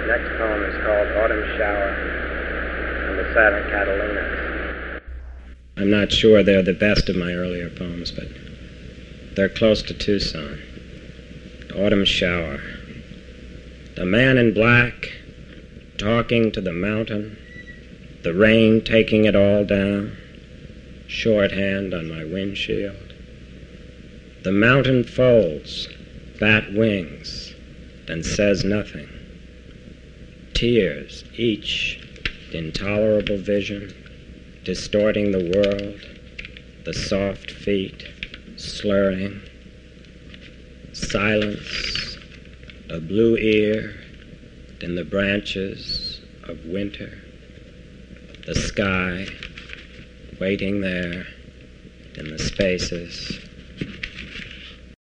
Next poem is called Autumn Shower from the Santa Catalinas. I'm not sure they're the best of my earlier poems, but they're close to Tucson. Autumn Shower. The man in black talking to the mountain, the rain taking it all down, shorthand on my windshield. The mountain folds, bat wings, then says nothing. Tears, each intolerable vision, distorting the world, the soft feet slurring. Silence, a blue ear in the branches of winter. The sky waiting there in the spaces